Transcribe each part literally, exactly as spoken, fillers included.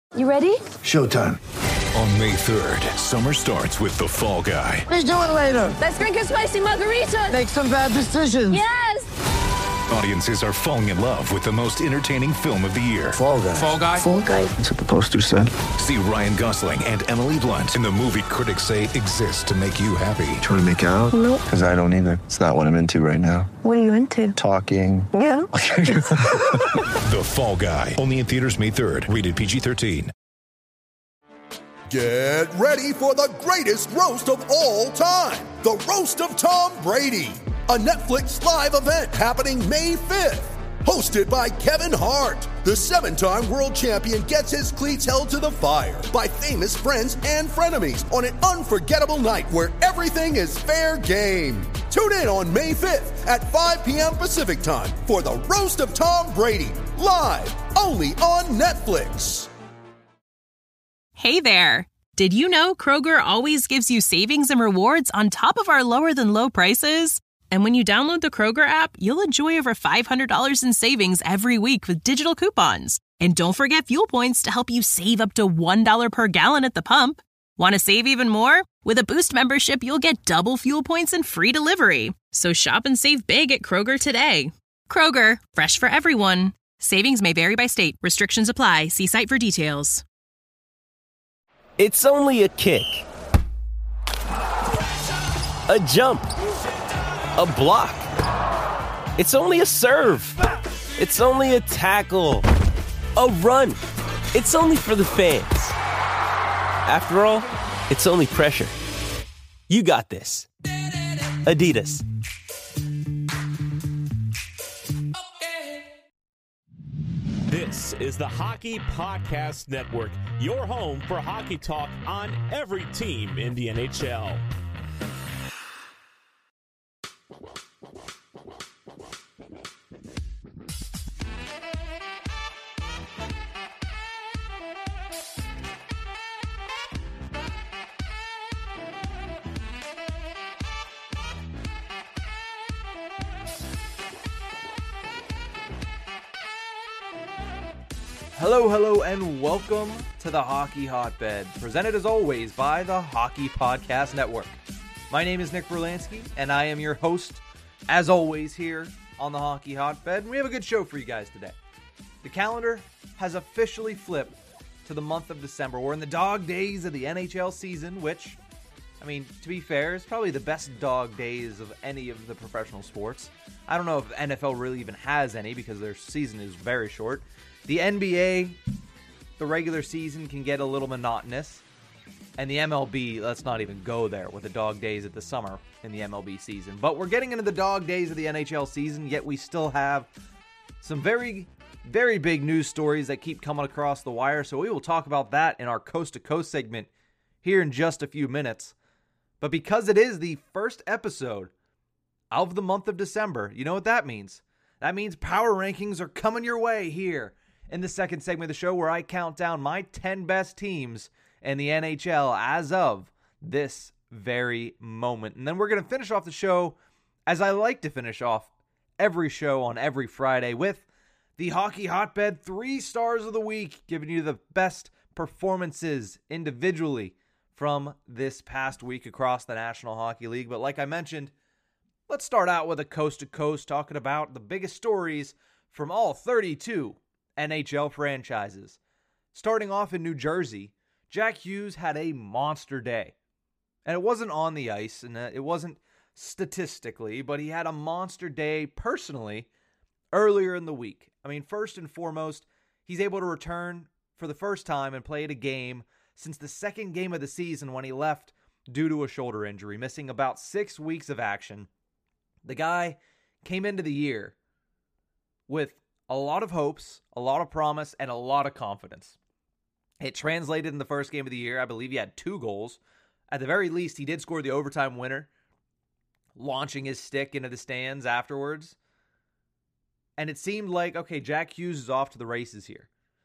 You ready? Showtime. On May third, summer starts with The Fall Guy. Let's do it later. Let's drink a spicy margarita. Make some bad decisions. Yes! Audiences are falling in love with the most entertaining film of the year. Fall Guy. Fall Guy? Fall guy. That's what the poster said. See Ryan Gosling and Emily Blunt in the movie critics say exists to make you happy. Trying to make it out? Nope. Because I don't either. It's not what I'm into right now. What are you into? Talking. Yeah. The Fall Guy. Only in theaters May third. Rated P G thirteen. Get ready for the greatest roast of all time. The Roast of Tom Brady. A Netflix live event happening May fifth. Hosted by Kevin Hart. The seven-time world champion gets his cleats held to the fire by famous friends and frenemies on an unforgettable night where everything is fair game. Tune in on May fifth at five p.m. Pacific time for the Roast of Tom Brady. Live only on Netflix. Hey there! Did you know Kroger always gives you savings and rewards on top of our lower-than-low prices? And when you download the Kroger app, you'll enjoy over five hundred dollars in savings every week with digital coupons. And don't forget fuel points to help you save up to one dollar per gallon at the pump. Want to save even more? With a Boost membership, you'll get double fuel points and free delivery. So shop and save big at Kroger today. Kroger, fresh for everyone. Savings may vary by state. Restrictions apply. See site for details. It's only a kick, a jump, a block. It's only a serve. It's only a tackle, a run. It's only for the fans. After all, it's only pressure. You got this. Adidas. This is the Hockey Podcast Network, your home for hockey talk on every team in the N H L. Hello, hello, and welcome to the Hockey Hotbed, presented as always by the Hockey Podcast Network. My name is Nick Berlansky, and I am your host, as always, here on the Hockey Hotbed. And we have a good show for you guys today. The calendar has officially flipped to the month of December. We're in the dog days of the N H L season, which, I mean, to be fair, is probably the best dog days of any of the professional sports. I don't know if N F L really even has any because their season is very short. The N B A, the regular season can get a little monotonous. And the M L B, let's not even go there with the dog days of the summer in the M L B season. But we're getting into the dog days of the N H L season, yet we still have some very, very big news stories that keep coming across the wire. So we will talk about that in our Coast to Coast segment here in just a few minutes. But because it is the first episode of the month of December, you know what that means? That means power rankings are coming your way here in the second segment of the show, where I count down my ten best teams in the N H L as of this very moment. And then we're going to finish off the show, as I like to finish off every show on every Friday, with the Hockey Hotbed three stars of the week, giving you the best performances individually from this past week across the National Hockey League. But like I mentioned, let's start out with a coast to coast, talking about the biggest stories from all thirty-two N H L franchises. Starting off in New Jersey, Jack Hughes had a monster day. And it wasn't on the ice, and it wasn't statistically, but he had a monster day personally earlier in the week. I mean, first and foremost, he's able to return for the first time and play a game since the second game of the season when he left due to a shoulder injury, missing about six weeks of action. The guy came into the year with a lot of hopes, a lot of promise, and a lot of confidence. It translated in the first game of the year. I believe he had two goals. At the very least, he did score the overtime winner, launching his stick into the stands afterwards. And it seemed like, okay, Jack Hughes is off to the races here.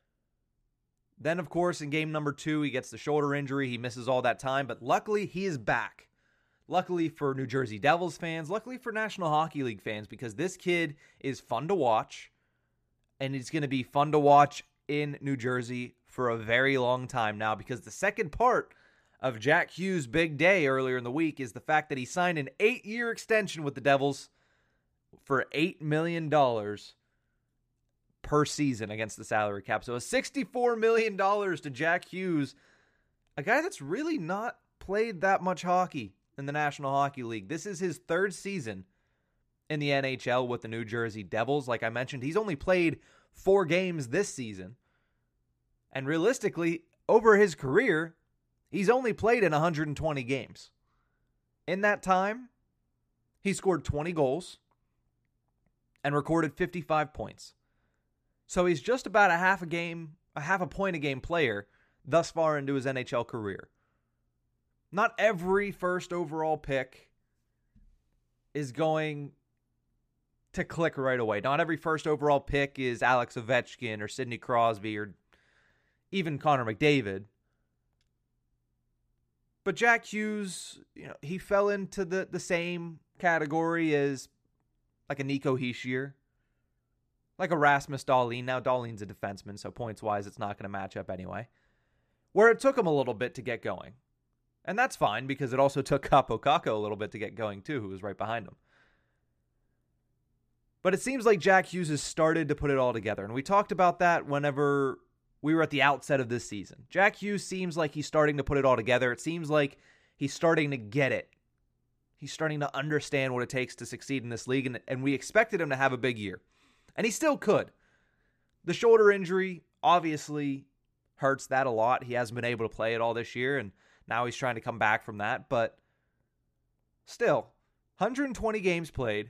Then, of course, in game number two, he gets the shoulder injury. He misses all that time, but luckily, he is back. Luckily for New Jersey Devils fans, luckily for National Hockey League fans, because this kid is fun to watch, and it's going to be fun to watch in New Jersey for a very long time now, because the second part of Jack Hughes' big day earlier in the week is the fact that he signed an eight-year extension with the Devils for eight million dollars per season against the salary cap. So a sixty-four million dollars to Jack Hughes, a guy that's really not played that much hockey in the National Hockey League. This is his third season in the N H L with the New Jersey Devils. Like I mentioned, he's only played four games this season. And realistically, over his career, he's only played in one hundred twenty games. In that time, he scored twenty goals and recorded fifty-five points. So he's just about a half a game, a half a point a game player thus far into his N H L career. Not every first overall pick is going to click right away. Not every first overall pick is Alex Ovechkin or Sidney Crosby or even Connor McDavid. But Jack Hughes, you know, he fell into the, the same category as like a Nico Hischier, like a Rasmus Dahlin. Now Dahlin's a defenseman, so points-wise it's not going to match up anyway. Where it took him a little bit to get going. And that's fine, because it also took Kaapo Kakko a little bit to get going too, who was right behind him. But it seems like Jack Hughes has started to put it all together. And we talked about that whenever we were at the outset of this season. Jack Hughes seems like he's starting to put it all together. It seems like he's starting to get it. He's starting to understand what it takes to succeed in this league. And, and we expected him to have a big year. And he still could. The shoulder injury obviously hurts that a lot. He hasn't been able to play it all this year. And now he's trying to come back from that. But still, one hundred twenty games played.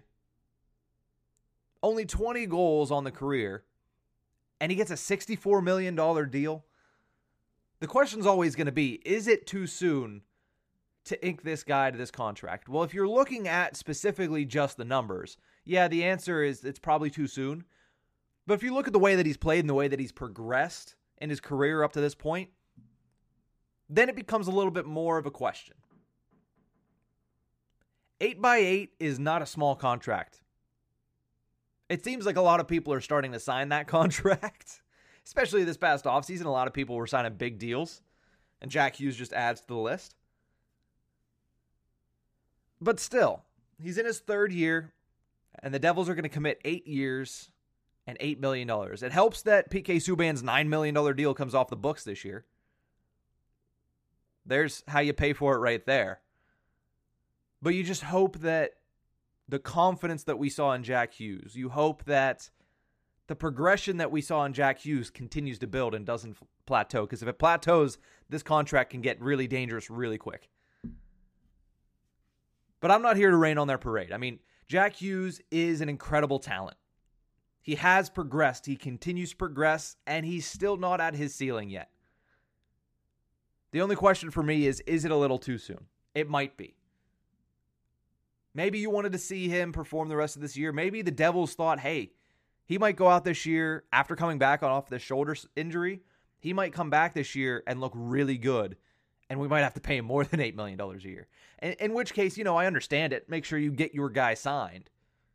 Only twenty goals on the career, and he gets a sixty-four million dollars deal. The question's always going to be, is it too soon to ink this guy to this contract? Well, if you're looking at specifically just the numbers, yeah, the answer is it's probably too soon. But if you look at the way that he's played and the way that he's progressed in his career up to this point, then it becomes a little bit more of a question. Eight by eight is not a small contract. It seems like a lot of people are starting to sign that contract, especially this past offseason. A lot of people were signing big deals, and Jack Hughes just adds to the list. But still, he's in his third year, and the Devils are going to commit eight years and eight million dollars. It helps that P K Subban's nine million dollars deal comes off the books this year. There's how you pay for it right there. But you just hope that the confidence that we saw in Jack Hughes, you hope that the progression that we saw in Jack Hughes continues to build and doesn't plateau. Because if it plateaus, this contract can get really dangerous really quick. But I'm not here to rain on their parade. I mean, Jack Hughes is an incredible talent. He has progressed. He continues to progress, and he's still not at his ceiling yet. The only question for me is, is it a little too soon? It might be. Maybe you wanted to see him perform the rest of this year. Maybe the Devils thought, hey, he might go out this year after coming back off the shoulder injury. He might come back this year and look really good, and we might have to pay him more than eight million dollars a year. In, in which case, you know, I understand it. Make sure you get your guy signed.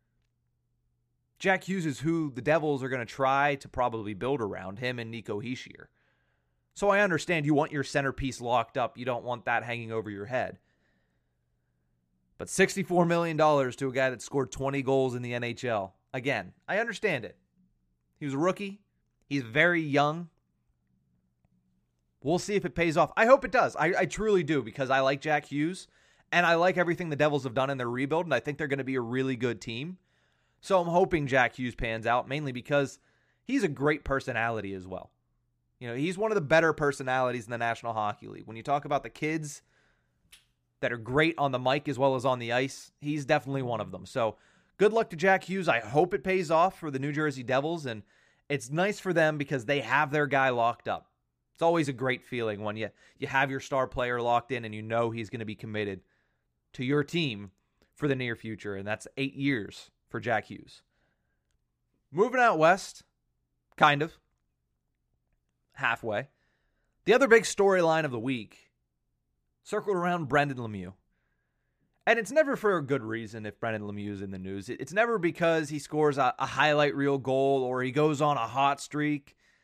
Jack Hughes is who the Devils are going to try to probably build around, him and Nico Hischier. So I understand you want your centerpiece locked up. You don't want that hanging over your head. But sixty-four million dollars to a guy that scored twenty goals in the N H L. Again, I understand it. He was a rookie. He's very young. We'll see if it pays off. I hope it does. I, I truly do, because I like Jack Hughes, and I like everything the Devils have done in their rebuild, and I think they're going to be a really good team. So I'm hoping Jack Hughes pans out, mainly because he's a great personality as well. You know, he's one of the better personalities in the National Hockey League. When you talk about the kids that are great on the mic as well as on the ice, he's definitely one of them. So good luck to Jack Hughes. I hope it pays off for the New Jersey Devils, and it's nice for them because they have their guy locked up. It's always a great feeling when you, you have your star player locked in and you know he's going to be committed to your team for the near future, and that's eight years for Jack Hughes. Moving out west, kind of, halfway. The other big storyline of the week circled around Brendan Lemieux. And it's never for a good reason if Brendan Lemieux is in the news. It's never because he scores a, a highlight reel goal or he goes on a hot streak.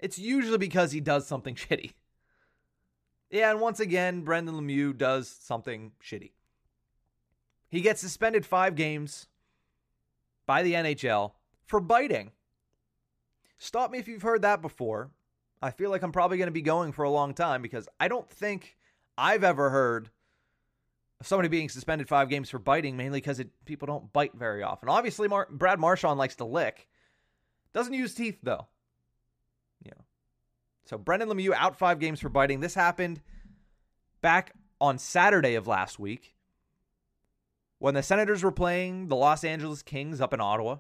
it's usually because he does something shitty. Yeah, and once again, Brendan Lemieux does something shitty. He gets suspended five games by the N H L for biting. Stop me if you've heard that before. I feel like I'm probably going to be going for a long time because I don't think I've ever heard of somebody being suspended five games for biting, mainly because it, people don't bite very often. Obviously, Mar- Brad Marchand likes to lick. Doesn't use teeth, though. Yeah. So Brendan Lemieux out five games for biting. This happened back on Saturday of last week when the Senators were playing the Los Angeles Kings up in Ottawa.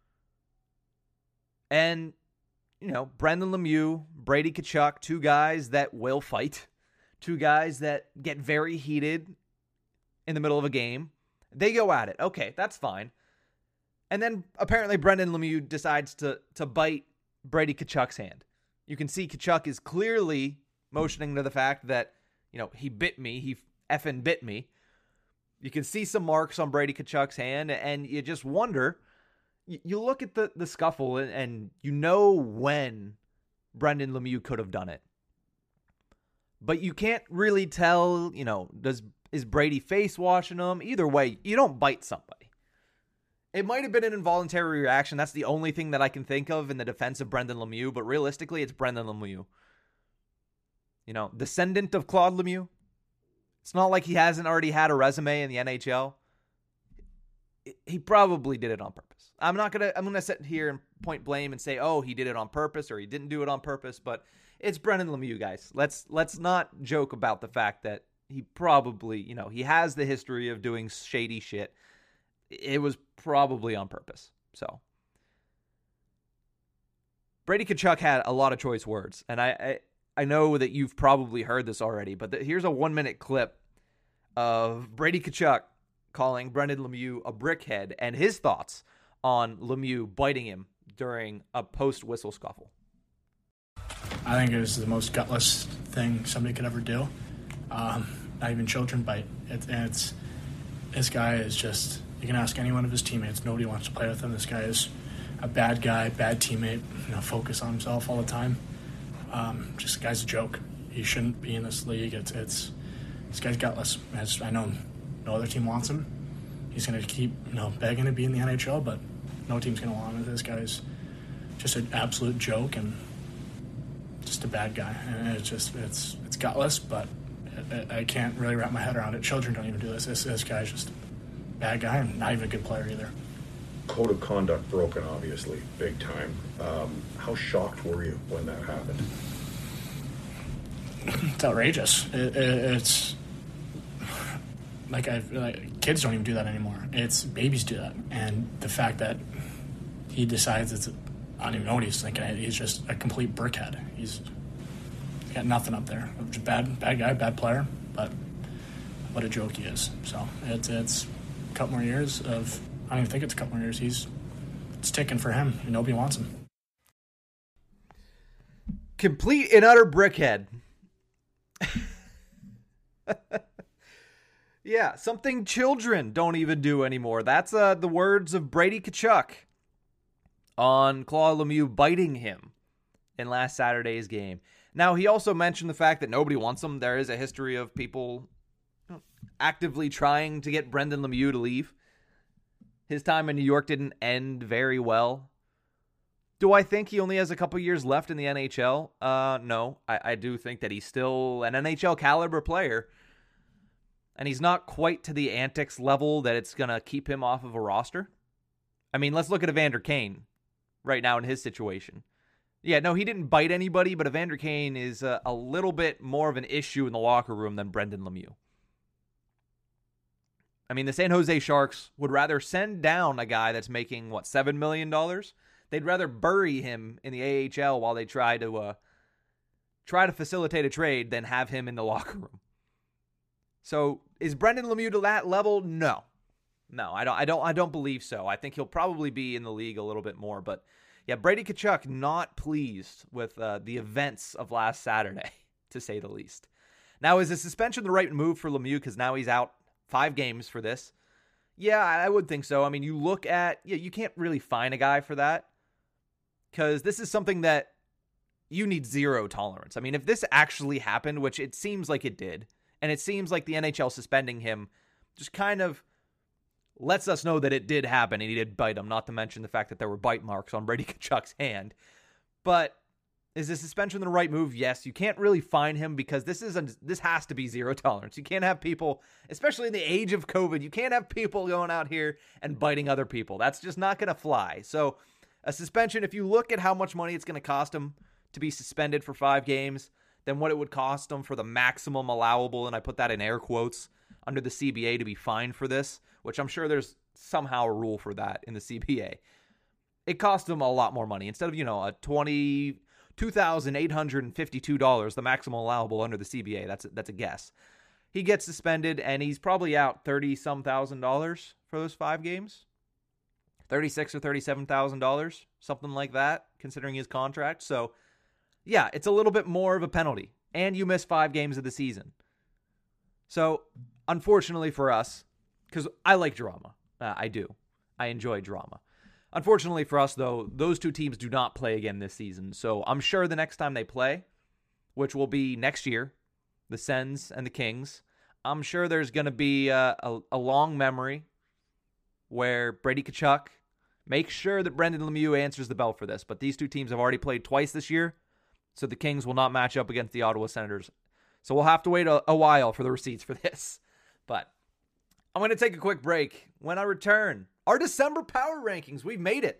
And, you know, Brendan Lemieux, Brady Tkachuk, two guys that will fight, two guys that get very heated in the middle of a game. They go at it. Okay, that's fine. And then apparently Brendan Lemieux decides to, to bite Brady Tkachuk's hand. You can see Tkachuk is clearly motioning to the fact that, you know, he bit me. He effing bit me. You can see some marks on Brady Tkachuk's hand, and you just wonder, you, you look at the, the scuffle, and, and you know when Brendan Lemieux could have done it. But you can't really tell, you know, does is Brady face washing him? Either way, you don't bite somebody. It might have been an involuntary reaction. That's the only thing that I can think of in the defense of Brendan Lemieux, but realistically, it's Brendan Lemieux. You know, descendant of Claude Lemieux. It's not like he hasn't already had a resume in the N H L. He probably did it on purpose. I'm not going to I'm going to sit here and point blame and say, "Oh, he did it on purpose," or he didn't do it on purpose, but it's Brendan Lemieux, guys. Let's let's not joke about the fact that he probably, you know, he has the history of doing shady shit. It was probably on purpose. So Brady Tkachuk had a lot of choice words, and I I, I know that you've probably heard this already, but the, here's a one-minute clip of Brady Tkachuk calling Brendan Lemieux a brickhead and his thoughts on Lemieux biting him during a post-whistle scuffle. I think it is the most gutless thing somebody could ever do. Um, not even children bite. It, and it's this guy is just. You can ask any one of his teammates. Nobody wants to play with him. This guy is a bad guy, bad teammate. You know, focus on himself all the time. Um, just the guy's a joke. He shouldn't be in this league. It's it's this guy's gutless. As I know, no other team wants him. He's going to keep you know begging to be in the N H L, but no team's going to want him. This guy's just an absolute joke and just a bad guy. And it's just it's it's gutless, but I, I can't really wrap my head around it. Children don't even do this. This this guy's just. Bad guy and not even a good player either. Code of conduct broken, obviously, big time. Um, how shocked were you when that happened? It's outrageous. It, it, it's like I like kids don't even do that anymore. It's babies do that, and the fact that he decides it's I don't even know what he's thinking. He's just a complete brickhead. He's got nothing up there. Just bad, bad guy, bad player, but what a joke he is. So it's it's. Couple more years of I don't even think it's a couple more years. He's it's ticking for him and nobody wants him. Complete and utter brickhead. Yeah, something children don't even do anymore. That's uh, the words of Brady Tkachuk on Claude Lemieux biting him in last Saturday's game. Now, he also mentioned the fact that nobody wants him. There is a history of people actively trying to get Brendan Lemieux to leave. His time in New York didn't end very well. Do I think he only has a couple years left in the N H L? Uh, no. I, I do think that he's still an N H L caliber player. And he's not quite to the antics level that it's going to keep him off of a roster. I mean, let's look at Evander Kane right now in his situation. Yeah, no, he didn't bite anybody, but Evander Kane is a, a little bit more of an issue in the locker room than Brendan Lemieux. I mean, the San Jose Sharks would rather send down a guy that's making, what, seven million dollars? They'd rather bury him in the A H L while they try to uh, try to facilitate a trade than have him in the locker room. So, is Brendan Lemieux to that level? No. No, I don't I don't I don't believe so. I think he'll probably be in the league a little bit more, but yeah, Brady Tkachuk not pleased with uh, the events of last Saturday, to say the least. Now, is the suspension the right move for Lemieux because now he's out five games for this? Yeah, I would think so. I mean, you look at, yeah, you can't really fine a guy for that because this is something that you need zero tolerance. I mean, if this actually happened, which it seems like it did, and it seems like the N H L suspending him just kind of lets us know that it did happen and he did bite him, not to mention the fact that there were bite marks on Brady Tkachuk's hand. But is the suspension the right move? Yes. You can't really fine him because this is a, this has to be zero tolerance. You can't have people, especially in the age of COVID, you can't have people going out here and biting other people. That's just not going to fly. So a suspension, if you look at how much money it's going to cost him to be suspended for five games, then what it would cost him for the maximum allowable, and I put that in air quotes, under the C B A to be fined for this, which I'm sure there's somehow a rule for that in the C B A. It cost him a lot more money. Instead of, you know, a twenty-two thousand eight hundred fifty-two dollars, the maximum allowable under the C B A, that's a, that's a guess. He gets suspended, and he's probably out thirty-some thousand dollars for those five games. thirty-six or thirty-seven thousand dollars, something like that, considering his contract. So, yeah, it's a little bit more of a penalty, and you miss five games of the season. So, unfortunately for us, because I like drama, uh, I do. I enjoy drama. Unfortunately for us, though, those two teams do not play again this season. So, I'm sure the next time they play, which will be next year, the Sens and the Kings, I'm sure there's going to be uh, a, a long memory where Brady Tkachuk makes sure that Brendan Lemieux answers the bell for this. But these two teams have already played twice this year, so the Kings will not match up against the Ottawa Senators. So we'll have to wait a, a while for the receipts for this. But I'm going to take a quick break. When I return, our December power rankings. We've made it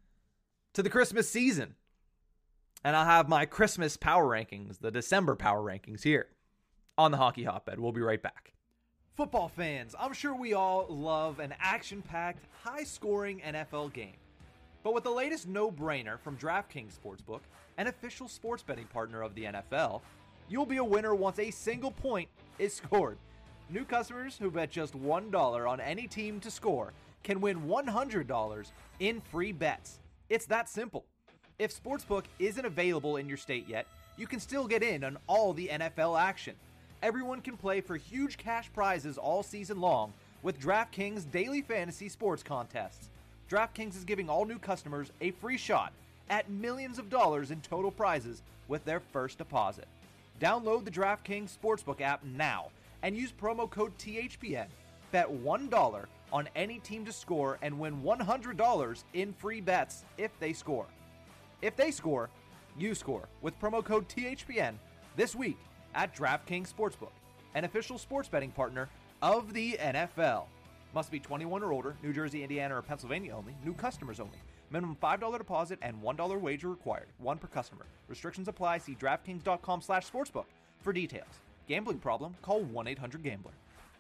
to the Christmas season. And I'll have my Christmas power rankings, the December power rankings here on the Hockey Hotbed. We'll be right back. Football fans, I'm sure we all love an action-packed, high-scoring N F L game. But with the latest no-brainer from DraftKings Sportsbook, an official sports betting partner of the N F L, you'll be a winner once a single point is scored. New customers who bet just one dollar on any team to score can win one hundred dollars in free bets. It's that simple. If Sportsbook isn't available in your state yet, you can still get in on all the N F L action. Everyone can play for huge cash prizes all season long with DraftKings daily fantasy sports contests. DraftKings is giving all new customers a free shot at millions of dollars in total prizes with their first deposit. Download the DraftKings Sportsbook app now and use promo code T H P N. Bet one dollar on any team to score and win one hundred dollars in free bets if they score. If they score, you score with promo code T H P N this week at DraftKings Sportsbook, an official sports betting partner of the N F L. Must be twenty-one or older, New Jersey, Indiana, or Pennsylvania only, new customers only. Minimum five dollars deposit and one dollar wager required, one per customer. Restrictions apply. See DraftKings.com slash sportsbook for details. Gambling problem? Call one eight hundred gambler.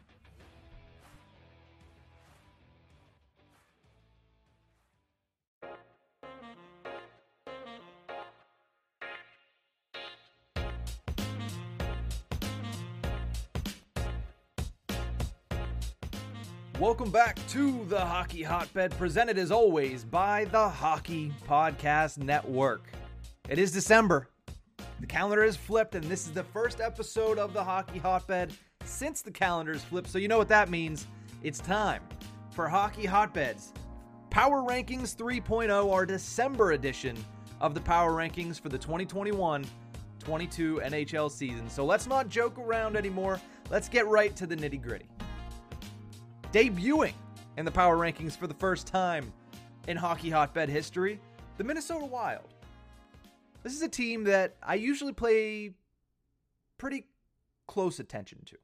Welcome back to the Hockey Hotbed, presented as always by the Hockey Podcast Network. It is December. The calendar is flipped, and this is the first episode of the Hockey Hotbed since the calendar is flipped, so you know what that means. It's time for Hockey Hotbed's Power Rankings three point oh, our December edition of the Power Rankings for the twenty twenty-one twenty-two N H L season. So let's not joke around anymore. Let's get right to the nitty-gritty. Debuting in the Power Rankings for the first time in Hockey Hotbed history, the Minnesota Wild. This is a team that I usually pay pretty close attention to.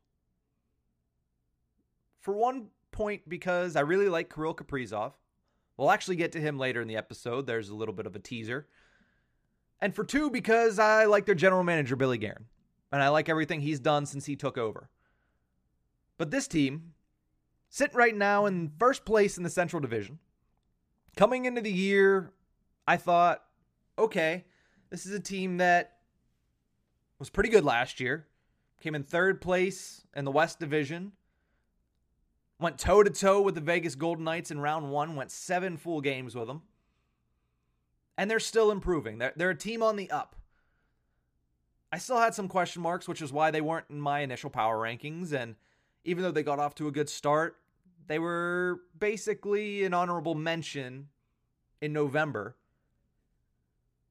For one point, because I really like Kirill Kaprizov. We'll actually get to him later in the episode. There's a little bit of a teaser. And for two, because I like their general manager, Billy Guerin. And I like everything he's done since he took over. But this team, sitting right now in first place in the Central Division. Coming into the year, I thought, okay, this is a team that was pretty good last year. Came in third place in the West Division. Went toe-to-toe with the Vegas Golden Knights in round one. Went seven full games with them. And they're still improving. They're, they're a team on the up. I still had some question marks, which is why they weren't in my initial power rankings. And even though they got off to a good start, they were basically an honorable mention in November.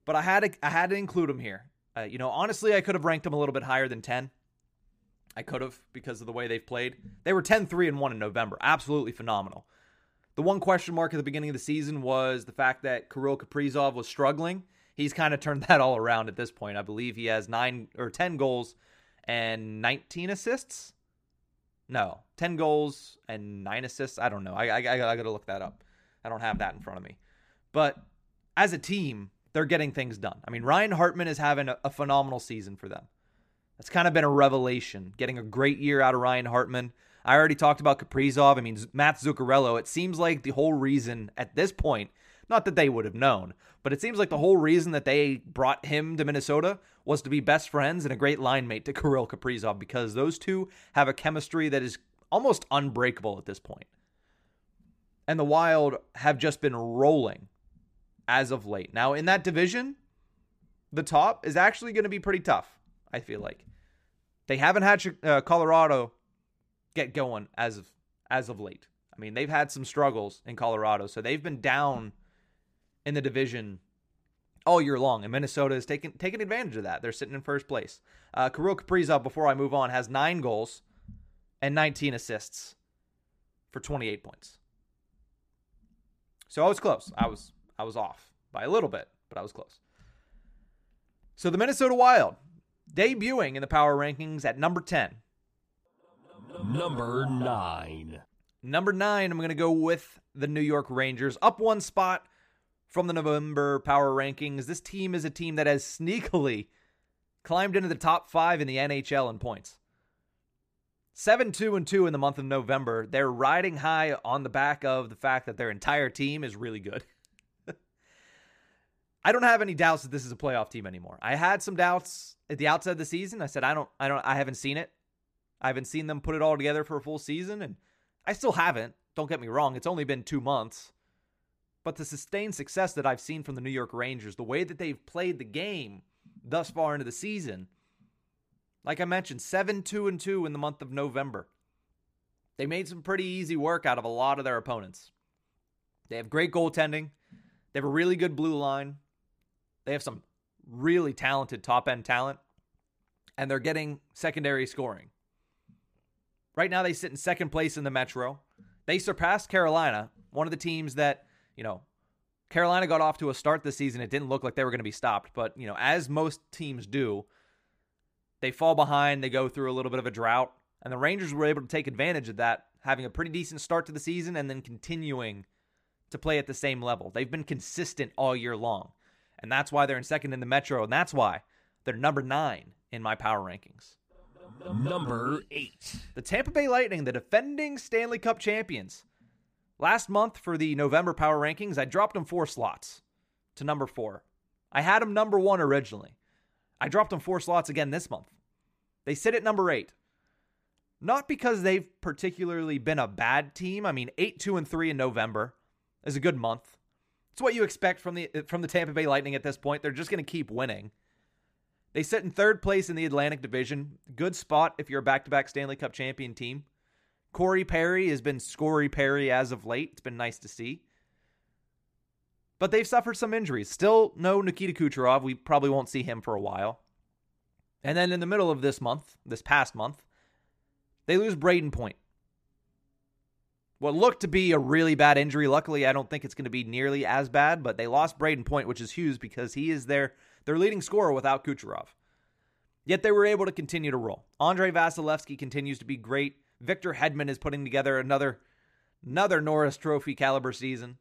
but I had to, I had to include them here. Uh, you know, honestly, I could have ranked them a little bit higher than ten. I could have because of the way they've played. They were ten three and one in November. Absolutely phenomenal. The one question mark at the beginning of the season was the fact that Kirill Kaprizov was struggling. He's kind of turned that all around at this point. I believe he has nine or ten goals and nineteen assists. No, ten goals and nine assists. I don't know. I, I, I got to look that up. I don't have that in front of me. But as a team, they're getting things done. I mean, Ryan Hartman is having a, a phenomenal season for them. That's kind of been a revelation, getting a great year out of Ryan Hartman. I already talked about Kaprizov. I mean, Matt Zuccarello, it seems like the whole reason at this point, not that they would have known, but it seems like the whole reason that they brought him to Minnesota was to be best friends and a great line mate to Kirill Kaprizov, because those two have a chemistry that is almost unbreakable at this point. And the Wild have just been rolling as of late. Now, in that division, the top is actually going to be pretty tough, I feel like. They haven't had uh, Colorado get going as of as of late. I mean, they've had some struggles in Colorado, so they've been down in the division all year long, and Minnesota is taking taking advantage of that. They're sitting in first place. Uh, Kirill Kaprizov, before I move on, has nine goals and nineteen assists for twenty-eight points. So I was close. I was I was off by a little bit, but I was close. So the Minnesota Wild, debuting in the power rankings at number ten. Number nine. Number nine, I'm going to go with the New York Rangers. Up one spot from the November power rankings. This team is a team that has sneakily climbed into the top five in the N H L in points. seven two and two in the month of November. They're riding high on the back of the fact that their entire team is really good. I don't have any doubts that this is a playoff team anymore. I had some doubts at the outset of the season. I said, I don't, I don't, I haven't seen it. I haven't seen them put it all together for a full season, and I still haven't. Don't get me wrong. It's only been two months. But the sustained success that I've seen from the New York Rangers, the way that they've played the game thus far into the season, like I mentioned, seven two and two in the month of November. They made some pretty easy work out of a lot of their opponents. They have great goaltending. They have a really good blue line. They have some really talented top-end talent. And they're getting secondary scoring. Right now, they sit in second place in the Metro. They surpassed Carolina, one of the teams that, you know, Carolina got off to a start this season. It didn't look like they were going to be stopped. But, you know, as most teams do, they fall behind. They go through a little bit of a drought. And the Rangers were able to take advantage of that, having a pretty decent start to the season and then continuing to play at the same level. They've been consistent all year long. And that's why they're in second in the Metro. And that's why they're number nine in my power rankings. Number eight. The Tampa Bay Lightning, the defending Stanley Cup champions. Last month for the November power rankings, I dropped them four slots to number four. I had them number one originally. I dropped them four slots again this month. They sit at number eight. Not because they've particularly been a bad team. I mean, eight two and three in November is a good month. It's what you expect from the from the Tampa Bay Lightning at this point. They're just going to keep winning. They sit in third place in the Atlantic Division. Good spot if you're a back-to-back Stanley Cup champion team. Corey Perry has been Scory Perry as of late. It's been nice to see. But they've suffered some injuries. Still no Nikita Kucherov. We probably won't see him for a while. And then in the middle of this month, this past month, they lose Braden Point. What looked to be a really bad injury. Luckily, I don't think it's going to be nearly as bad, but they lost Braden Point, which is huge because he is their, their leading scorer without Kucherov. Yet they were able to continue to roll. Andrei Vasilevsky continues to be great. Victor Hedman is putting together another, another Norris Trophy caliber season.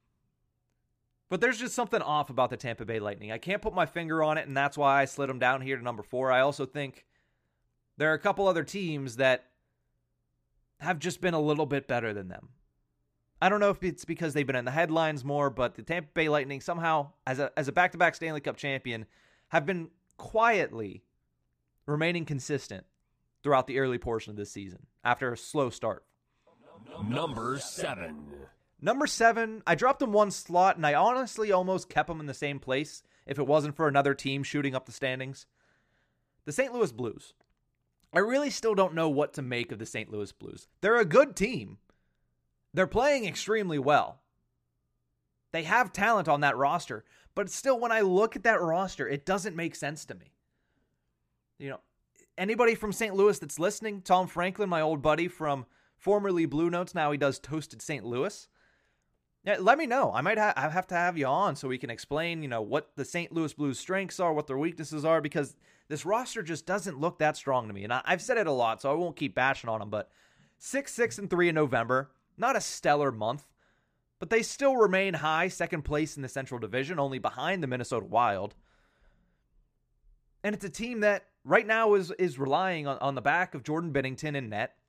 But there's just something off about the Tampa Bay Lightning. I can't put my finger on it, and that's why I slid them down here to number four. I also think there are a couple other teams that have just been a little bit better than them. I don't know if it's because they've been in the headlines more, but the Tampa Bay Lightning somehow, as a as a back-to-back Stanley Cup champion, have been quietly remaining consistent throughout the early portion of this season after a slow start. Number seven. Number seven, I dropped them one slot, and I honestly almost kept them in the same place if it wasn't for another team shooting up the standings. The Saint Louis Blues. I really still don't know what to make of the Saint Louis Blues. They're a good team. They're playing extremely well. They have talent on that roster, But still, when I look at that roster, it doesn't make sense to me. You know, anybody from Saint Louis that's listening, Tom Franklin, my old buddy from formerly Blue Notes, now he does Toasted Saint Louis. Yeah, let me know. I might ha- I have to have you on so we can explain, you know, what the Saint Louis Blues strengths are, what their weaknesses are, because this roster just doesn't look that strong to me. And I- I've said it a lot, so I won't keep bashing on them, but six, six, and three in November, not a stellar month, but they still remain high, second place in the Central Division, only behind the Minnesota Wild. And it's a team that right now is is relying on, on the back of Jordan Binnington in net.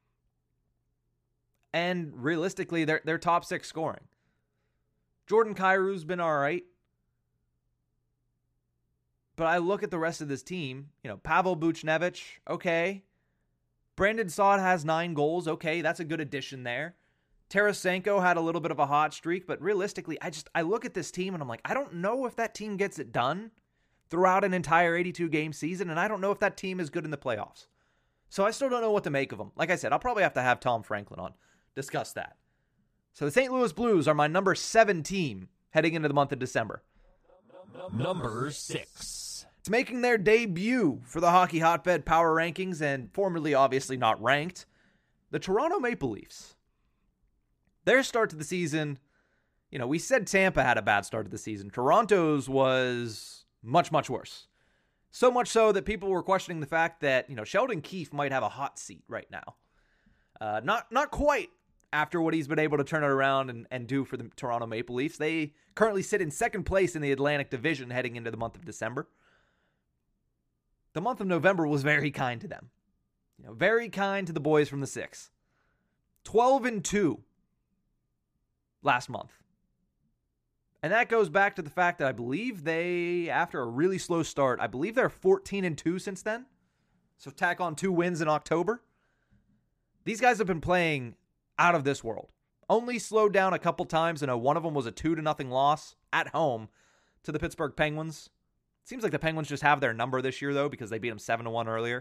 And realistically, they're, they're top six scoring. Jordan Kyrou's been all right. But I look at the rest of this team. You know, Pavel Buchnevich, okay. Brandon Saad has nine goals. Okay, that's a good addition there. Tarasenko had a little bit of a hot streak. But realistically, I just I look at this team and I'm like, I don't know if that team gets it done throughout an entire eighty-two game season. And I don't know if that team is good in the playoffs. So I still don't know what to make of them. Like I said, I'll probably have to have Tom Franklin on. Discuss that. So the Saint Louis Blues are my number seven team heading into the month of December. Number six. It's making their debut for the Hockey Hotbed Power Rankings and formerly obviously not ranked, the Toronto Maple Leafs. Their start to the season, you know, we said Tampa had a bad start to the season. Toronto's was much, much worse. So much so that people were questioning the fact that, you know, Sheldon Keefe might have a hot seat right now. Uh, not not quite after what he's been able to turn it around and, and do for the Toronto Maple Leafs. They currently sit in second place in the Atlantic Division heading into the month of December. The month of November was very kind to them. You know, very kind to the boys from the Six. twelve and two last month. And that goes back to the fact that I believe they, after a really slow start, I believe they're fourteen and two since then. So tack on two wins in October. These guys have been playing out of this world. Only slowed down a couple times, and one of them was a two to nothing loss at home to the Pittsburgh Penguins. Seems like the Penguins just have their number this year, though, because they beat them seven to one earlier.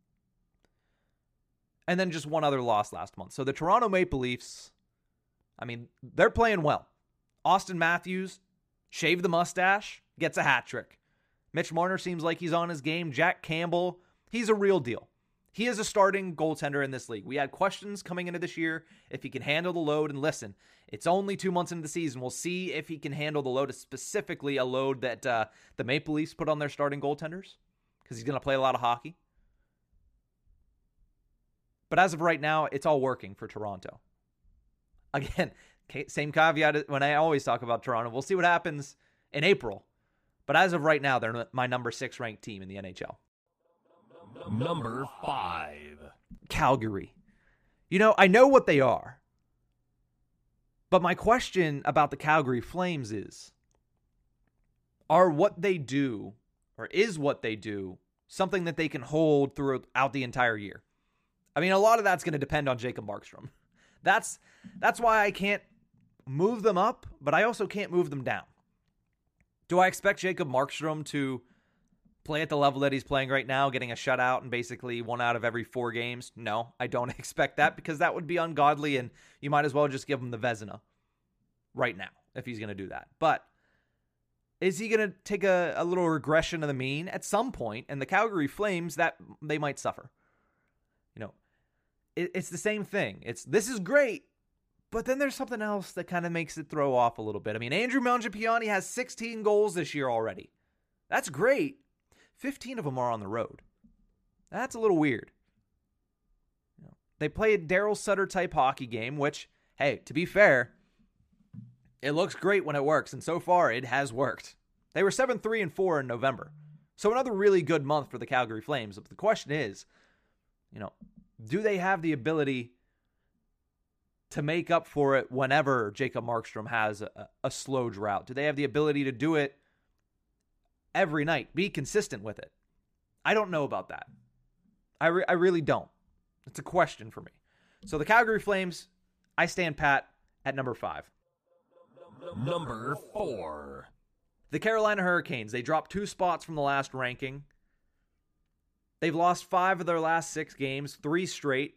And then just one other loss last month. So the Toronto Maple Leafs, I mean, they're playing well. Austin Matthews, shave the mustache, gets a hat trick. Mitch Marner seems like he's on his game. Jack Campbell, he's a real deal. He is a starting goaltender in this league. We had questions coming into this year if he can handle the load. And listen, it's only two months into the season. We'll see if he can handle the load, specifically a load that uh, the Maple Leafs put on their starting goaltenders, because he's going to play a lot of hockey. But as of right now, it's all working for Toronto. Again, same caveat when I always talk about Toronto. We'll see what happens in April. But as of right now, they're my number six ranked team in the N H L. Number five. Calgary. You know, I know what they are. But my question about the Calgary Flames is, are what they do, or is what they do, something that they can hold throughout the entire year? I mean, a lot of that's going to depend on Jacob Markstrom. That's that's why I can't move them up, but I also can't move them down. Do I expect Jacob Markstrom to play at the level that he's playing right now, getting a shutout in basically one out of every four games? No, I don't expect that, because that would be ungodly, and you might as well just give him the Vezina right now if he's going to do that. But is he going to take a, a little regression of the mean at some point? And the Calgary Flames, that they might suffer. You know, it, it's the same thing. It's this is great, but then there's something else that kind of makes it throw off a little bit. I mean, Andrew Mangiapane has sixteen goals this year already. That's great. fifteen of them are on the road. That's a little weird. You know, they play a Daryl Sutter type hockey game, which, hey, to be fair, it looks great when it works, and so far it has worked. They were seven three and four in November. So another really good month for the Calgary Flames. But the question is, you know, do they have the ability to make up for it whenever Jacob Markstrom has a, a slow drought? Do they have the ability to do it every night, be consistent with it? I don't know about that. I, re- I really don't. It's a question for me. So the Calgary Flames, I stand pat at number five. Number four. The Carolina Hurricanes, they dropped two spots from the last ranking. They've lost five of their last six games, three straight.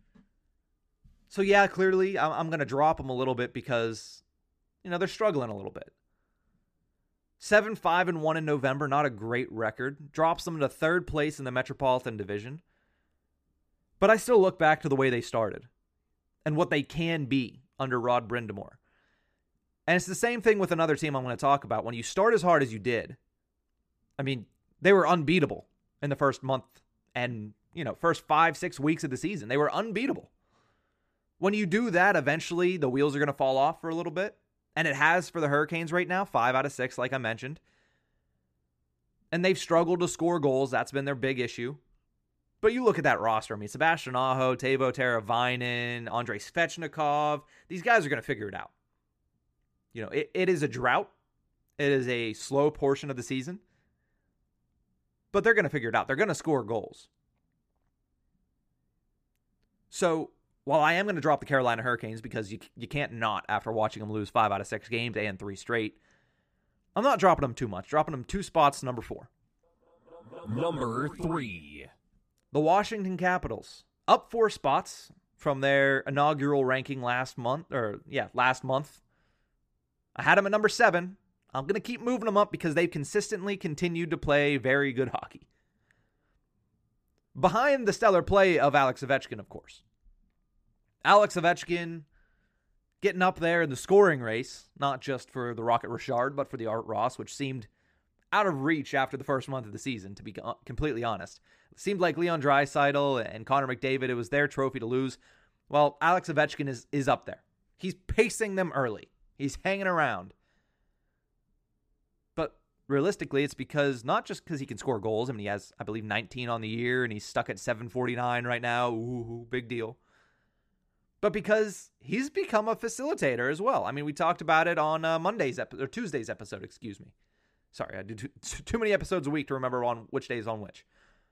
So yeah, clearly I'm, I'm going to drop them a little bit because, you know, they're struggling a little bit. seven five and one in November, not a great record. Drops them to third place in the Metropolitan Division. But I still look back to the way they started and what they can be under Rod Brind'Amour. And it's the same thing with another team I'm going to talk about. When you start as hard as you did, I mean, they were unbeatable in the first month and, you know, first five, six weeks of the season. They were unbeatable. When you do that, eventually the wheels are going to fall off for a little bit. And it has for the Hurricanes right now, five out of six, like I mentioned. And they've struggled to score goals. That's been their big issue. But you look at that roster. I mean, Sebastian Aho, Teuvo Teravainen, Andrei Svechnikov. These guys are going to figure it out. You know, it, it is a drought. It is a slow portion of the season. But they're going to figure it out. They're going to score goals. So, while I am going to drop the Carolina Hurricanes because you you can't not after watching them lose five out of six games and three straight, I'm not dropping them too much. Dropping them two spots, number four. Number three. The Washington Capitals. Up four spots from their inaugural ranking last month. Or, yeah, last month. I had them at number seven. I'm going to keep moving them up because they've consistently continued to play very good hockey. Behind the stellar play of Alex Ovechkin, of course. Alex Ovechkin getting up there in the scoring race, not just for the Rocket Richard, but for the Art Ross, which seemed out of reach after the first month of the season, to be completely honest. It seemed like Leon Draisaitl and Connor McDavid, it was their trophy to lose. Well, Alex Ovechkin is, is up there. He's pacing them early. He's hanging around. But realistically, it's because, not just because he can score goals. I mean, he has, I believe, nineteen on the year, and he's stuck at seven forty-nine right now. Ooh, big deal. But because he's become a facilitator as well. I mean, we talked about it on uh, Monday's episode, or Tuesday's episode, excuse me. Sorry, I do too, too many episodes a week to remember on which day is on which.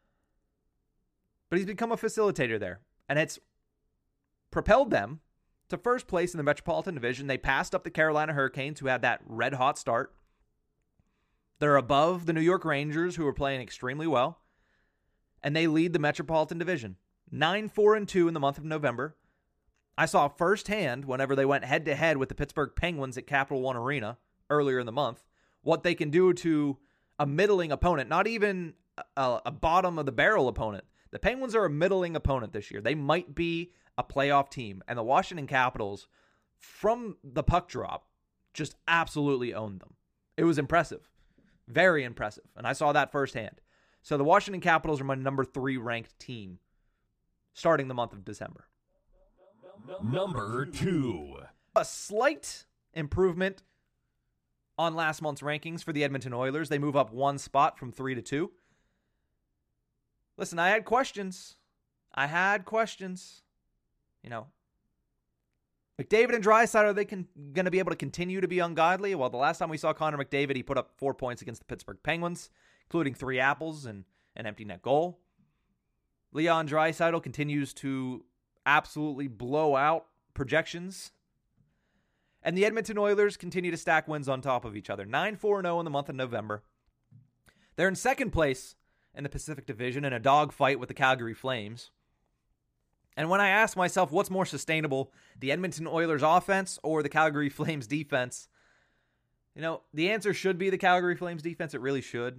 But he's become a facilitator there. And it's propelled them to first place in the Metropolitan Division. They passed up the Carolina Hurricanes, who had that red-hot start. They're above the New York Rangers, who are playing extremely well. And they lead the Metropolitan Division. nine four and two in the month of November. I saw firsthand, whenever they went head-to-head with the Pittsburgh Penguins at Capital One Arena earlier in the month, what they can do to a middling opponent, not even a, a bottom-of-the-barrel opponent. The Penguins are a middling opponent this year. They might be a playoff team. And the Washington Capitals, from the puck drop, just absolutely owned them. It was impressive. Very impressive. And I saw that firsthand. So the Washington Capitals are my number three ranked team starting the month of December. Number two. A slight improvement on last month's rankings for the Edmonton Oilers. They move up one spot from three to two. Listen, I had questions. I had questions. You know, McDavid and Draisaitl, are they going to be able to continue to be ungodly? Well, the last time we saw Connor McDavid, he put up four points against the Pittsburgh Penguins, including three apples and an empty net goal. Leon Draisaitl continues to absolutely blow out projections. And the Edmonton Oilers continue to stack wins on top of each other. nine four and oh in the month of November. They're in second place in the Pacific Division in a dogfight with the Calgary Flames. And when I ask myself what's more sustainable, the Edmonton Oilers offense or the Calgary Flames defense, you know, the answer should be the Calgary Flames defense. It really should.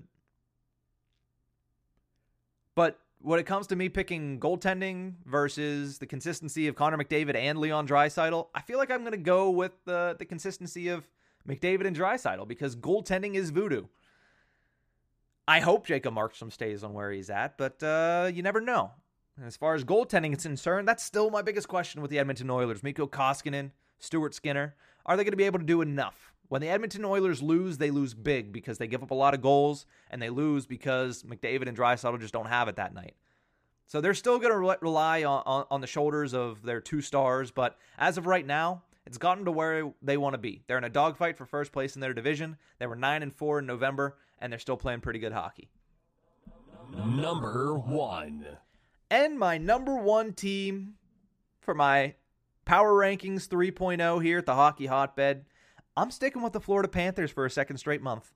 But when it comes to me picking goaltending versus the consistency of Connor McDavid and Leon Draisaitl, I feel like I'm going to go with the, the consistency of McDavid and Draisaitl because goaltending is voodoo. I hope Jacob Markstrom stays on where he's at, but uh, you never know. As far as goaltending is concerned, that's still my biggest question with the Edmonton Oilers. Mikko Koskinen, Stuart Skinner, are they going to be able to do enough? When the Edmonton Oilers lose, they lose big because they give up a lot of goals, and they lose because McDavid and Draisaitl just don't have it that night. So they're still going to re- rely on, on, on the shoulders of their two stars, but as of right now, it's gotten to where they want to be. They're in a dogfight for first place in their division. They were nine and four in November, and they're still playing pretty good hockey. Number one. And my number one team for my Power Rankings three point oh here at the Hockey Hotbed, I'm sticking with the Florida Panthers for a second straight month.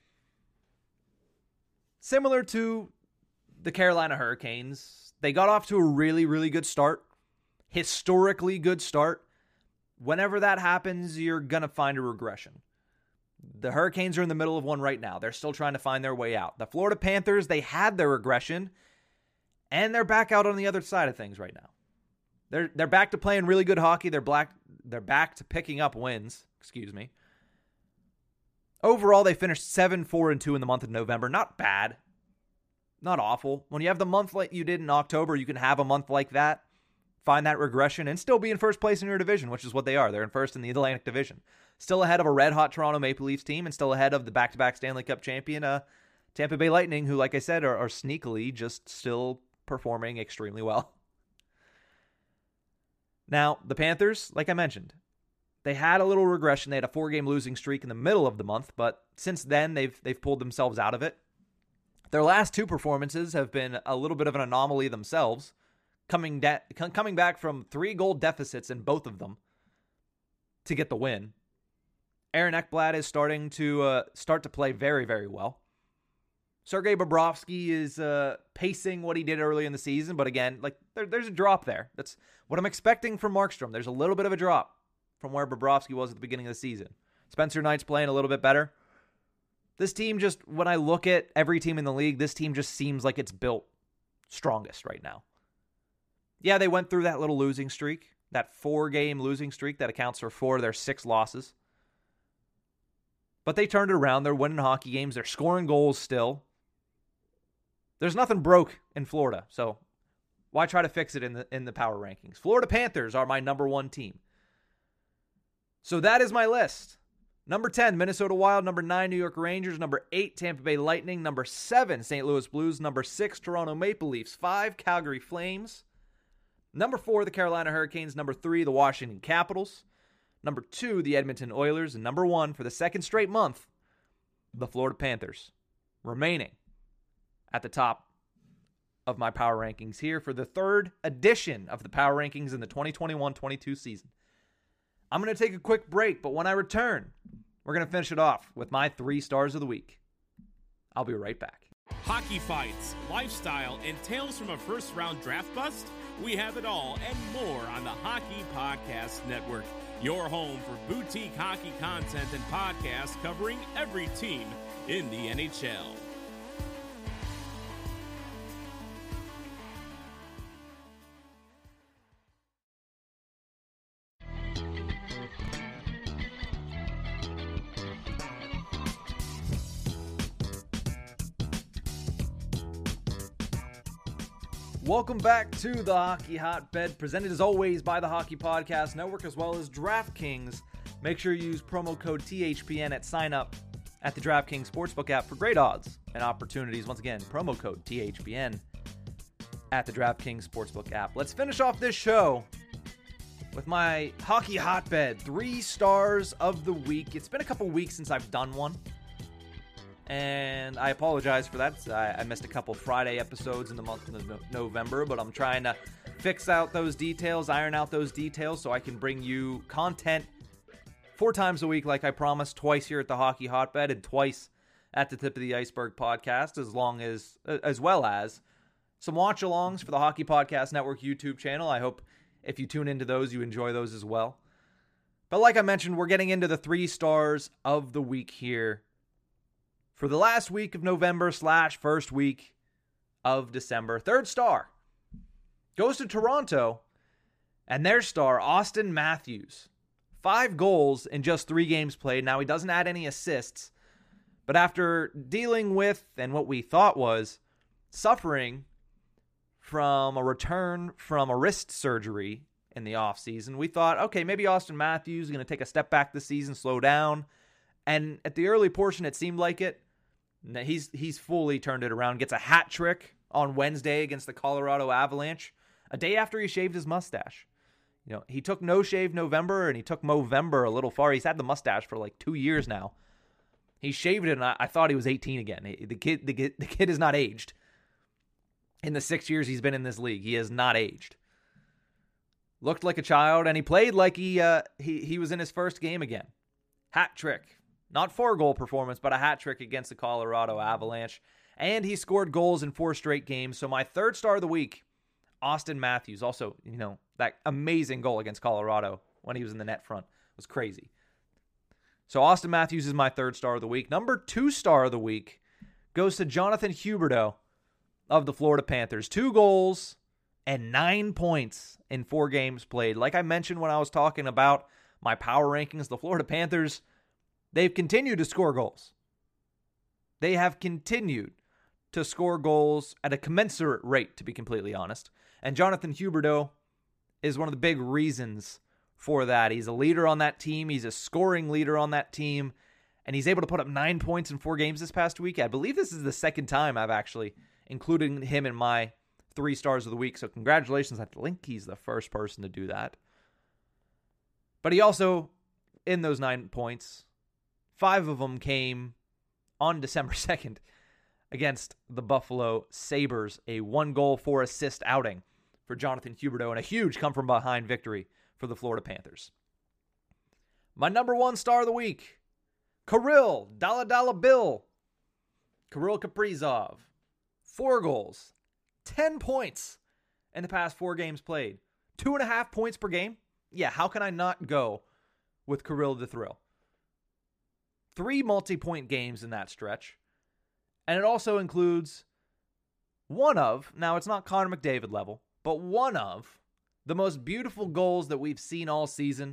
Similar to the Carolina Hurricanes, they got off to a really, really good start. Historically good start. Whenever that happens, you're going to find a regression. The Hurricanes are in the middle of one right now. They're still trying to find their way out. The Florida Panthers, they had their regression, and they're back out on the other side of things right now. They're they're back to playing really good hockey. They're black. They're back to picking up wins. Excuse me. Overall, they finished seven four and two in the month of November. Not bad. Not awful. When you have the month like you did in October, you can have a month like that, find that regression, and still be in first place in your division, which is what they are. They're in first in the Atlantic Division. Still ahead of a red-hot Toronto Maple Leafs team, and still ahead of the back-to-back Stanley Cup champion uh, Tampa Bay Lightning, who, like I said, are, are sneakily just still performing extremely well. Now, the Panthers, like I mentioned, they had a little regression. They had a four-game losing streak in the middle of the month, but since then, they've they've pulled themselves out of it. Their last two performances have been a little bit of an anomaly themselves, coming de- coming back from three goal deficits in both of them to get the win. Aaron Ekblad is starting to uh, start to play very, very well. Sergei Bobrovsky is uh, pacing what he did early in the season, but again, like there, there's a drop there. That's what I'm expecting from Markstrom. There's a little bit of a drop from where Bobrovsky was at the beginning of the season. Spencer Knight's playing a little bit better. This team just, when I look at every team in the league, this team just seems like it's built strongest right now. Yeah, they went through that little losing streak, that four-game losing streak that accounts for four of their six losses. But they turned it around. They're winning hockey games. They're scoring goals still. There's nothing broke in Florida, so why try to fix it in the in the power rankings? Florida Panthers are my number one team. So that is my list. Number ten, Minnesota Wild. Number nine, New York Rangers. Number eight, Tampa Bay Lightning. Number seven, Saint Louis Blues. Number six, Toronto Maple Leafs. Five, Calgary Flames. Number four, the Carolina Hurricanes. Number three, the Washington Capitals. Number two, the Edmonton Oilers. And number one, for the second straight month, the Florida Panthers. Remaining at the top of my power rankings here for the third edition of the power rankings in the twenty twenty-one twenty-two season. I'm going to take a quick break, but when I return, we're going to finish it off with my three stars of the week. I'll be right back. Hockey fights, lifestyle, and tales from a first-round draft bust? We have it all and more on the Hockey Podcast Network, your home for boutique hockey content and podcasts covering every team in the N H L. Welcome back to the Hockey Hotbed, presented as always by the Hockey Podcast Network as well as DraftKings. Make sure you use promo code T H P N at sign up at the DraftKings Sportsbook app for great odds and opportunities. Once again, promo code T H P N at the DraftKings Sportsbook app. Let's finish off this show with my Hockey Hotbed, three stars of the week. It's been a couple weeks since I've done one, and I apologize for that. I, I missed a couple Friday episodes in the month of no- November, but I'm trying to fix out those details, iron out those details so I can bring you content four times a week like I promised, twice here at the Hockey Hotbed and twice at the Tip of the Iceberg podcast, as long as, as well as some watch-alongs for the Hockey Podcast Network YouTube channel. I hope if you tune into those, you enjoy those as well. But like I mentioned, we're getting into the three stars of the week here for the last week of November slash first week of December. Third star goes to Toronto and their star, Austin Matthews. Five goals in just three games played. Now, he doesn't add any assists, but after dealing with, and what we thought was, suffering from a return from a wrist surgery in the offseason, we thought, okay, maybe Austin Matthews is going to take a step back this season, slow down. And at the early portion, it seemed like it. He's he's fully turned it around. Gets a hat trick on Wednesday against the Colorado Avalanche, a day after he shaved his mustache. You know, he took no shave November and he took Movember a little far. He's had the mustache for like two years now. He shaved it, and I, I thought he was eighteen again. The kid, the kid, the kid is not aged. In the six years he's been in this league, he has not aged. Looked like a child, and he played like he uh, he he was in his first game again. Hat trick. Not four-goal performance, but a hat trick against the Colorado Avalanche. And he scored goals in four straight games. So my third star of the week, Austin Matthews. Also, you know, that amazing goal against Colorado when he was in the net front was crazy. So Austin Matthews is my third star of the week. Number two star of the week goes to Jonathan Huberdeau of the Florida Panthers. Two goals and nine points in four games played. Like I mentioned when I was talking about my power rankings, the Florida Panthers, they've continued to score goals. They have continued to score goals at a commensurate rate, to be completely honest. And Jonathan Huberdeau is one of the big reasons for that. He's a leader on that team. He's a scoring leader on that team. And he's able to put up nine points in four games this past week. I believe this is the second time I've actually included him in my three stars of the week. So congratulations. I think he's the first person to do that. But he also, in those nine points, five of them came on December second against the Buffalo Sabres. A one-goal, four-assist outing for Jonathan Huberdeau and a huge come-from-behind victory for the Florida Panthers. My number one star of the week, Kirill Dalla Dalla Bill. Kirill Kaprizov. Four goals, ten points in the past four games played. Two and a half points per game. Yeah, how can I not go with Kirill the Thrill? Three multi-point games in that stretch. And it also includes one of, now it's not Connor McDavid level, but one of the most beautiful goals that we've seen all season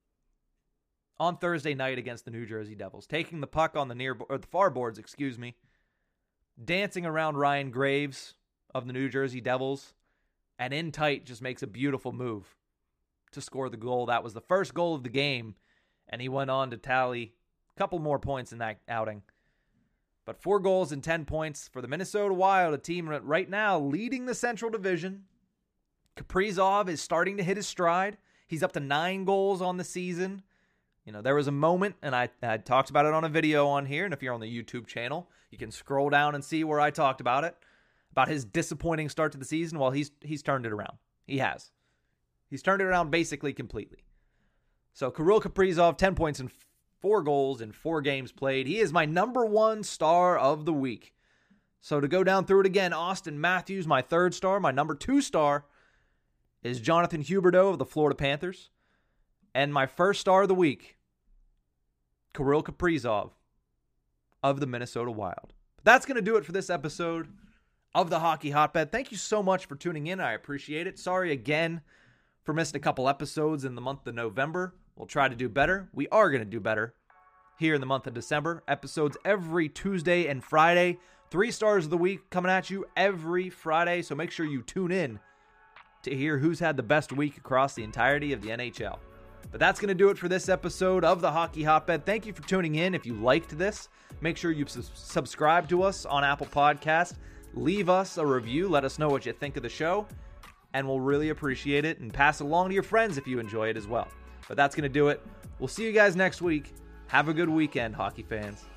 on Thursday night against the New Jersey Devils. Taking the puck on the near or the far boards, excuse me, dancing around Ryan Graves of the New Jersey Devils, and in tight just makes a beautiful move to score the goal. That was the first goal of the game, and he went on to tally a couple more points in that outing. But four goals and ten points for the Minnesota Wild, a team right now leading the Central Division. Kaprizov is starting to hit his stride. He's up to nine goals on the season. You know, there was a moment, and I, I talked about it on a video on here, and if you're on the YouTube channel, you can scroll down and see where I talked about it, about his disappointing start to the season. Well, he's he's turned it around. He has. He's turned it around basically completely. So Kirill Kaprizov, ten points and four goals in four games played. He is my number one star of the week. So to go down through it again, Austin Matthews, my third star. My number two star is Jonathan Huberdeau of the Florida Panthers. And my first star of the week, Kirill Kaprizov of the Minnesota Wild. But that's going to do it for this episode of the Hockey Hotbed. Thank you so much for tuning in. I appreciate it. Sorry again for missing a couple episodes in the month of November. We'll try to do better. We are going to do better here in the month of December. Episodes every Tuesday and Friday. Three stars of the week coming at you every Friday. So make sure you tune in to hear who's had the best week across the entirety of the N H L. But that's going to do it for this episode of the Hockey Hotbed. Thank you for tuning in. If you liked this, make sure you su- subscribe to us on Apple Podcasts. Leave us a review. Let us know what you think of the show. And we'll really appreciate it. And pass it along to your friends if you enjoy it as well. But that's going to do it. We'll see you guys next week. Have a good weekend, hockey fans.